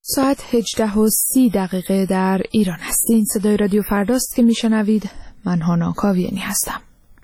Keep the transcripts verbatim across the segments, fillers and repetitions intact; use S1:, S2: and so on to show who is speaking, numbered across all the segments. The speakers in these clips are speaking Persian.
S1: ساعت هجده و سی دقیقه در ایران هستین. صدای رادیو فرداست که میشنوید. من هانا کاویانی هستم.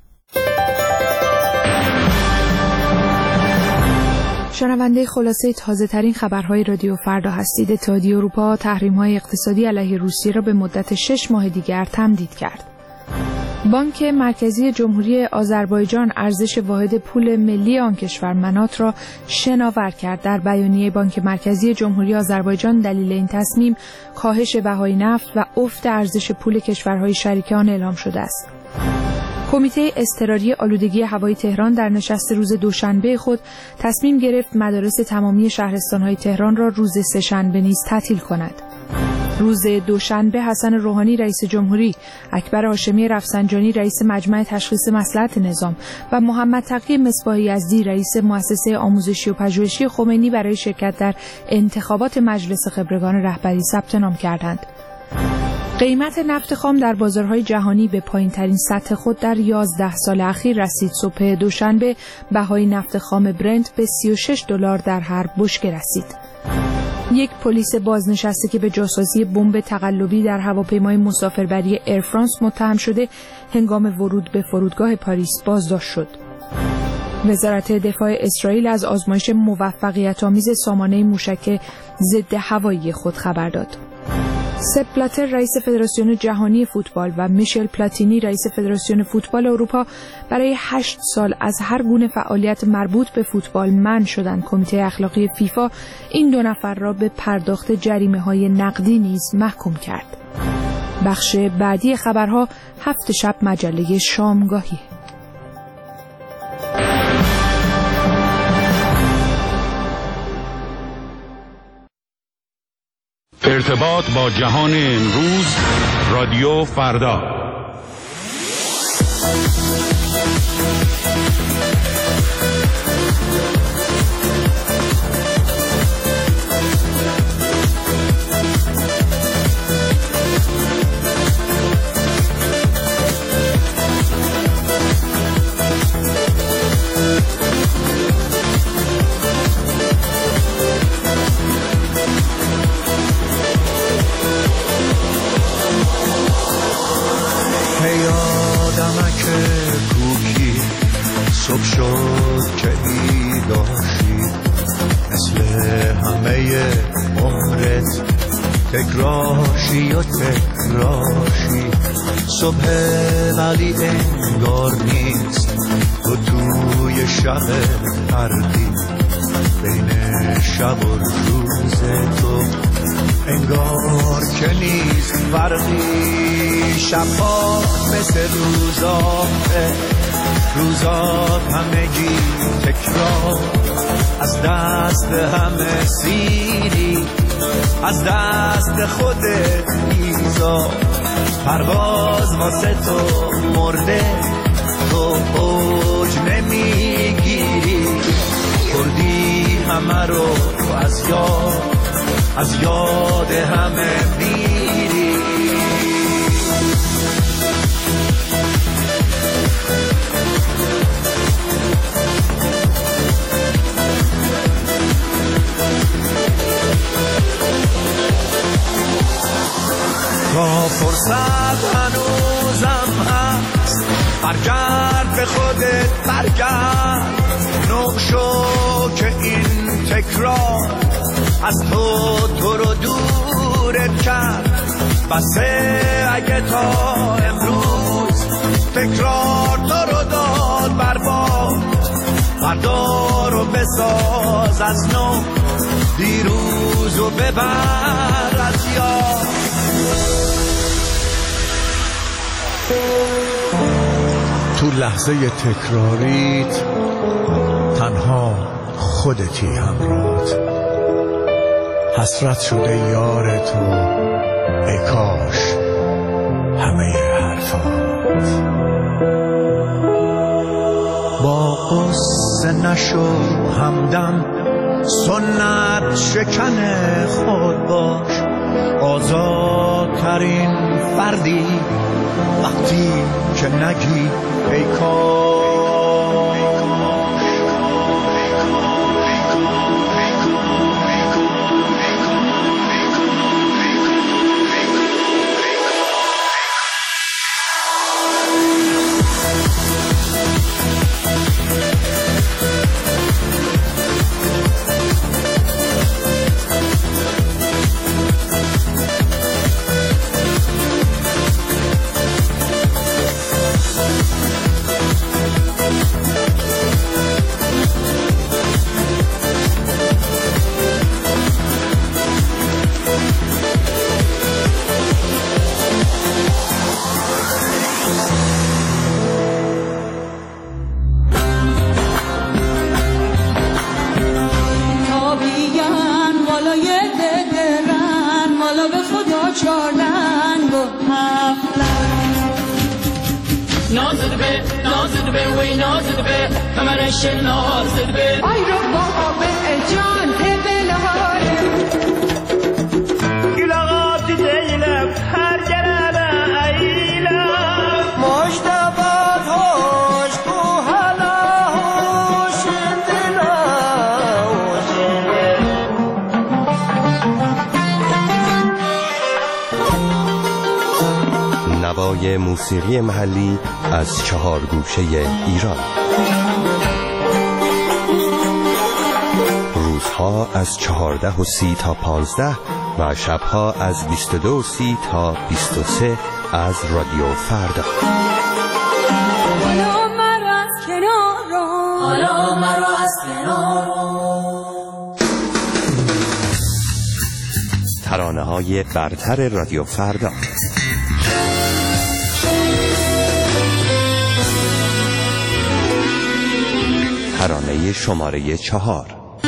S1: شنونده خلاصه تازه ترین خبرهای رادیو فردا هستید. اتحادیه اروپا تحریم‌های اقتصادی علیه روسیه را به مدت شش ماه دیگر تمدید کرد. بانک مرکزی جمهوری آذربایجان ارزش واحد پول ملی آن کشور منات را شناور کرد. در بیانیه بانک مرکزی جمهوری آذربایجان دلیل این تصمیم کاهش بهای نفت و افت ارزش پول کشورهای شریک آن اعلام شده است. کمیته اضطراری آلودگی هوای تهران در نشست روز دوشنبه خود تصمیم گرفت مدارس تمامی شهرستان‌های تهران را روز سه‌شنبه نیز تعطیل کند. روز دوشنبه حسن روحانی رئیس جمهوری، اکبر هاشمی رفسنجانی رئیس مجمع تشخیص مصلحت نظام و محمد تقی مصباح یزدی رئیس مؤسسه آموزشی و پژوهشی خمینی برای شرکت در انتخابات مجلس خبرگان رهبری ثبت نام کردند. قیمت نفت خام در بازارهای جهانی به پایین‌ترین سطح خود در یازده سال اخیر رسید. صبح دوشنبه بهای نفت خام برنت به سی و شش دلار در هر بشکه رسید. یک پلیس بازنشسته که به جاسازی بمب تقلبی در هواپیمای مسافربری ایر فرانس متهم شده، هنگام ورود به فرودگاه پاریس بازداشت شد. وزارت دفاع اسرائیل از آزمایش موفقیت‌آمیز سامانه موشک ضد هوایی خود خبر داد. سپ بلاتر رئیس فدراسیون جهانی فوتبال و میشل پلاتینی رئیس فدراسیون فوتبال اروپا برای هشت سال از هر گونه فعالیت مربوط به فوتبال منع شدند. کمیته اخلاقی فیفا این دو نفر را به پرداخت جریمه‌های نقدی نیز محکوم کرد. بخش بعدی خبرها هفت شب مجله شامگاهی.
S2: ارتباط با جهان امروز، رادیو فردا.
S3: صبح شد که ایداشی مثل همه عمرت تکراشی و تکراشی. صبح ولی انگار نیست، تو توی شب پردی بین شب و روز تو انگار که نیست فرقی. شبها مثل روزاته، روزات همگی تکرار، از دست همه سیری، از دست خودت ایزا. پرواز واسه تو مرده، تو اوج نمیگیری، کردی همه رو از یاد، از یاد همه میری. تا فرصت هنوزم هست، برگرد به خودت برگرد. نوع شو که این تکرار از تو تو رو دورت کرد. بسه اگه تا امروز تکرار تو رو داد برباد، فردا رو بساز از نو، دیروز رو ببر از یاد.
S4: تو لحظه تکراریت تنها خودتی همراهت، حسرت شده یار تو ای کاش همه حرفات.
S3: با قصه نشو همدم، سنت شکن خود باش. آزادترین فردی وقتی که نگی ای کاش.
S5: منو به خدا چار لنگ و هفت لنگ
S6: نازد به نازد به وی نازد به همرش نازد به
S5: آی رو بابا به جان تبلهاره
S7: گلغات دیلم هر گرانه ایلم
S3: مجتبات هوش بو حلا هوش دلا
S8: نوای موسیقی محلی از چهار گوشه ایران. روزها از چهارده و سی تا پانزده و شبها از بیست و دو و سی تا بیست و سه از رادیو فردا.
S5: حالا مرا از کنار
S6: حالا مرا از کنار
S8: ترانه های برتر رادیو فردا. ترانه شماره چهار.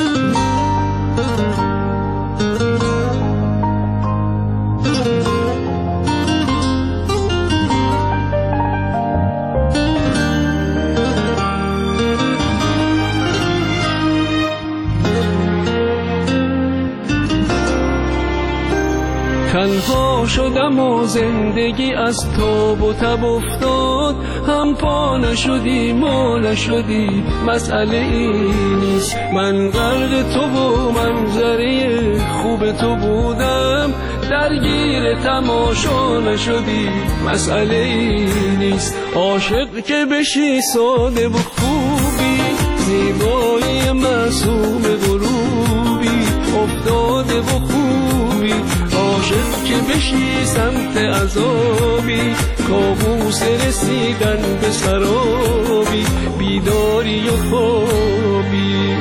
S9: تنها شدم و زندگی از تاب و تب افتاد، هم پا نشدی ما نشدی مسئله ای نیست. من غرق تو و منظره خوب تو بودم، درگیر تماشا نشدی مسئله ای نیست. عاشق که بشی ساده و خوبی، زیبایی معصوم غروبی افتاده و خوبی. عاشق که بشی سمت عذابی، کابوس رسیدن به سرابی، بیداری و خوابی.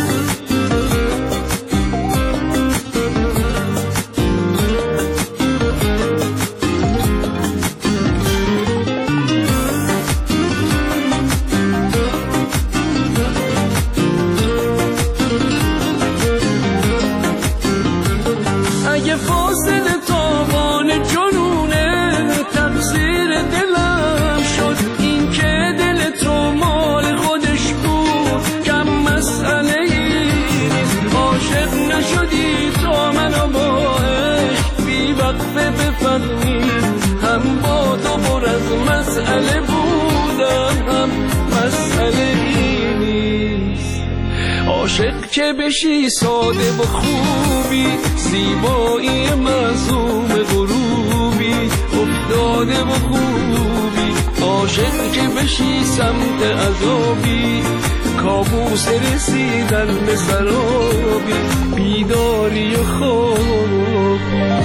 S9: اگه فاصله تاوان جنونه تقصیر دلم شد، این که دل تو مال خودش بود کم مسئله ای نیست. عاشق نشدی تا منو با عشق بی وقفه بفهمی، هم با تو پر از مسئله بودم هم مسئله ای نیست. عاشق که بشی ساده و خوبی، زیبایی معصوم غروبی افتاده و خوبی. عاشق که بشی سمت عذابی، کابوس رسیدن به سرابی، بیداری و خوابی.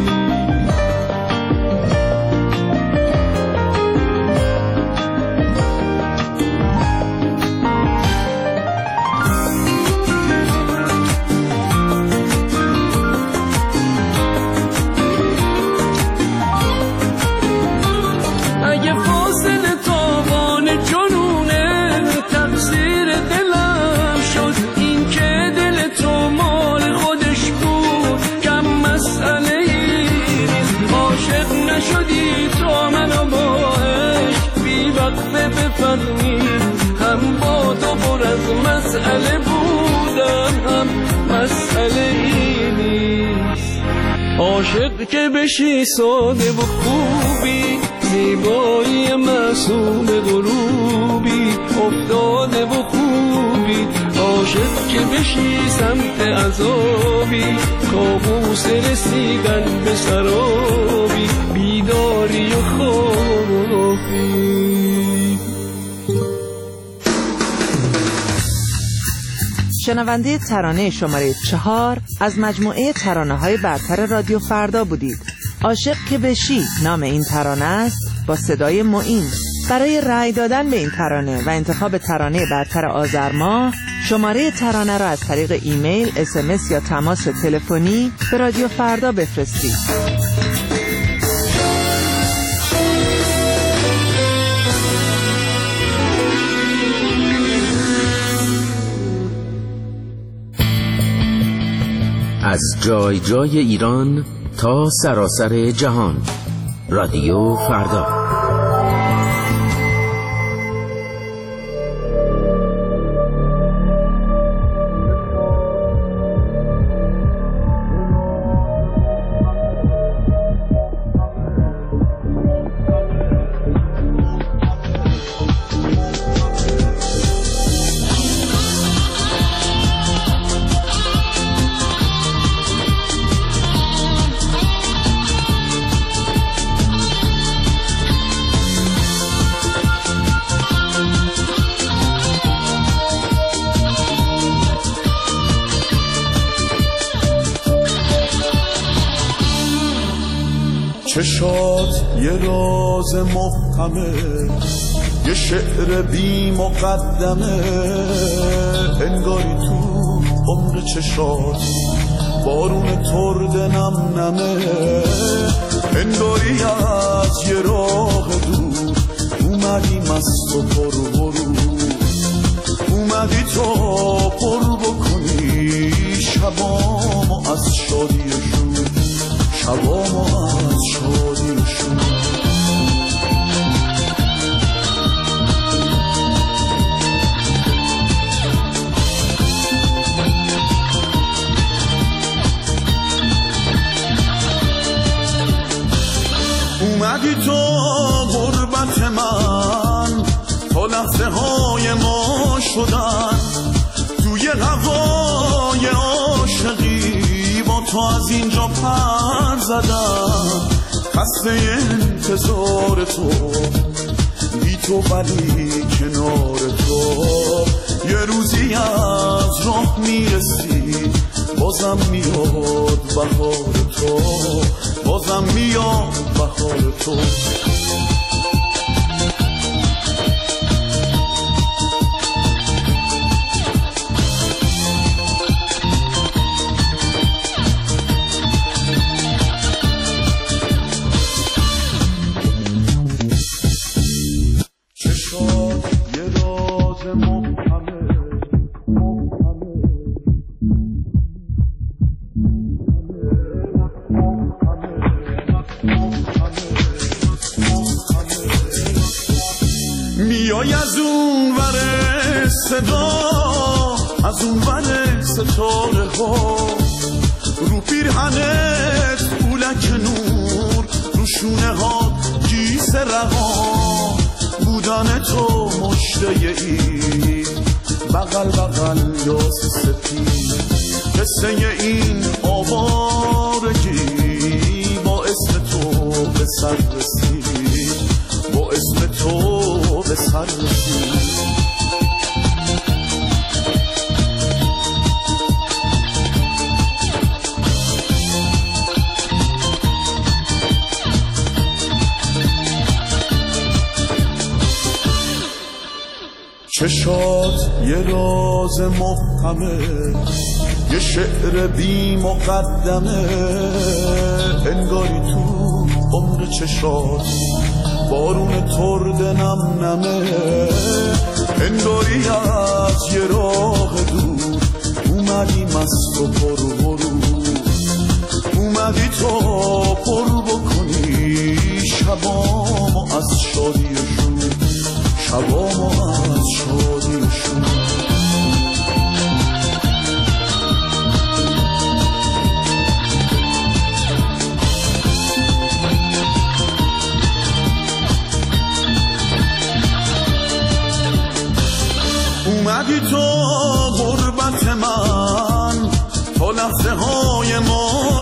S9: هم با تو پر از مسئله بودم هم مسئله ای نیست. عاشق که بشی ساده و خوبی، زیبایی معصوم غروبی افتاده و خوبی. عاشق که بشی سمت عذابی، کابوس رسیدن به سرابی، بیداری و خوابی.
S10: شنونده ترانه شماره چهار از مجموعه ترانه‌های برتر رادیو فردا بودید. عاشق که بشی نام این ترانه است، با صدای معین. برای رأی دادن به این ترانه و انتخاب ترانه برتر آذر ماه، شماره ترانه را از طریق ایمیل، اس ام اس یا تماس تلفنی به رادیو فردا بفرستید.
S11: از جای جای ایران تا سراسر جهان. رادیو فردا.
S12: چشات یه راز محکمه، یه شعر بی مقدمه، انگاری تو عمر چشات بارون ترد نم نمه، انگاری از یه راه دور اومدی مست و پر برو، اومدی تا پر بکنی شبامو از شادیشون، شبامو از شادیشون. اومدی تو غربت من تا لحظه های ما شدن، توی هوای عاشقی با تو از اینجا پر زدم، خسته انتظار تو بی تو ولی کنار تو، یه روزی از راه میرسی بازم میاد بهار تو، بازم میاد بهار تو. میای از اون ور صدا، از اون ور ستاره ها، رو پیرهنت پولک نور، رو شونه ها گیس رها، بودن تو مشته اید بغل بغل یاس سپید، قصه این آوارگی با اسم تو به سر رسید، با اسم تو به سر رسید. چشات یه راز محکمه، یه شعر بی مقدمه، انگاری تو عمر چشات بارون ترد نم نمه، انگاری از یه راه دور اومدی مست و پر برو،